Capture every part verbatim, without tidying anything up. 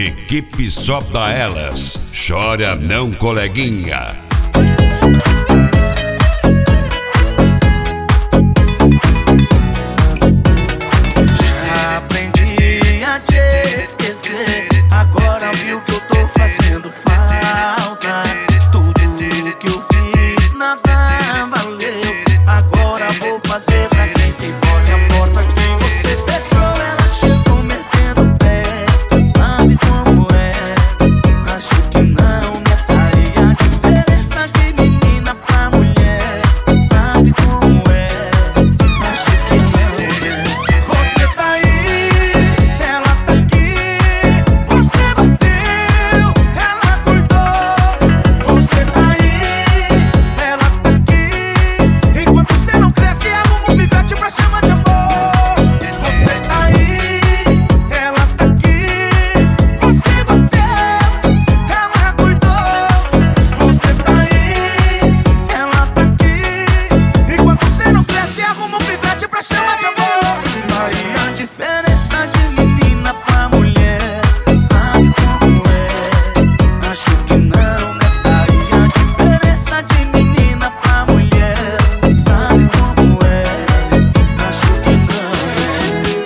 Equipe Só Dá Elas. Chora não, coleguinha. Já aprendi a te esquecer. Agora viu que eu tô fazendo falta. Tudo que eu fiz nada valeu. Agora vou fazer pra quem se importa. A porta que você fechou, ela chegou metendo o pé. Sabe como é? Acho que não notaria a diferença de menina pra mulher. Sabe como é? Acho que não, né? Você tá aí, ela tá aqui. Você bateu, ela cuidou. Você tá aí, ela tá aqui. Enquanto você não cresce, arruma um pivete pra chamar de amor. Você tá aí, ela tá aqui. Você bateu, ela cuidou. Você tá aí, ela tá aqui. Enquanto você não cresce, arruma um pivete pra chamar de amor. Aí a diferença de menina pra mulher. Sabe como é? Acho que não, né? Aí a diferença de menina pra mulher. Sabe como é? Acho que não, né?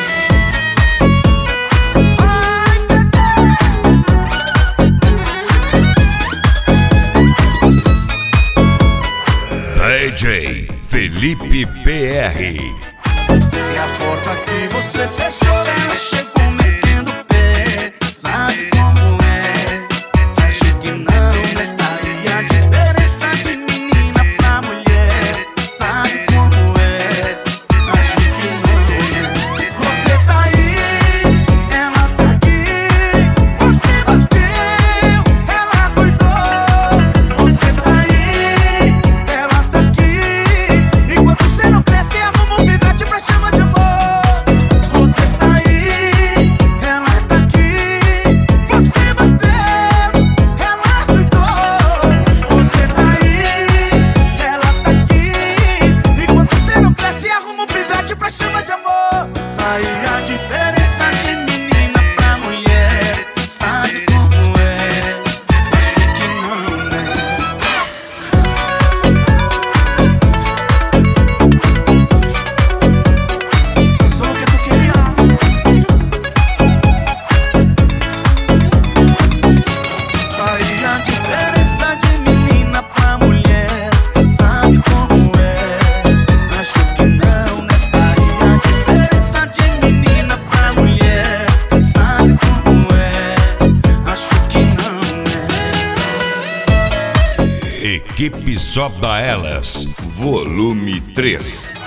Ai, D J Felipe P R. e a porta que você fechou, ela chegou metendo o pé. Sabe como é? Acho que não, né? Aí a diferença de menina pra mulher. Sabe como é? Acho que não, né? Você tá aí, ela tá aqui. Você bateu, ela cuidou. Você tá aí, ela tá aqui. Enquanto você não cresce, arruma um pivete pra chamar de amor. Você tá aí, ela tá aqui. Você bateu, ela cuidou. Você tá aí, ela tá aqui. Enquanto você não cresce, arruma um pivete pra chamar de amor. Aí a diferença de menina pra mulher. Sabe como é? Acho que não, né? Só lo que tú querías. Aí a diferença de menina pra mulher. Sabe como é? Acho que não, né? Aí a diferença de menina pra mulher. Sabe como é? Acho que não, né? Equipe Só Dá Elas. Volume três.